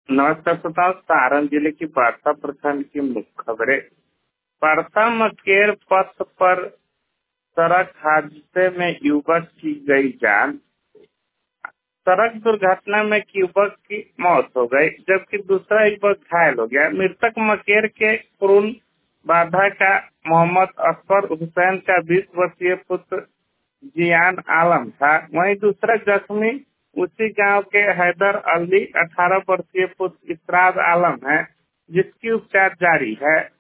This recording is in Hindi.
नमस्कार श्रोताओं, सारण जिले की बारसा प्रखंड की मुख्य खबरें। बारसा मकेर पथ पर सड़क हादसे में युवक की गई जान। सड़क दुर्घटना में एक युवक की मौत हो गई जबकि दूसरा युवक घायल हो गया। मृतक मकेर के कुरुल बाधा का मोहम्मद अकबर हुसैन का 20 वर्षीय पुत्र जियान आलम था। वहीं दूसरा जख्मी उसी गांव के हैदर अली 18 वर्षीय पुत्र इसराज आलम है, जिसकी उपचार जारी है।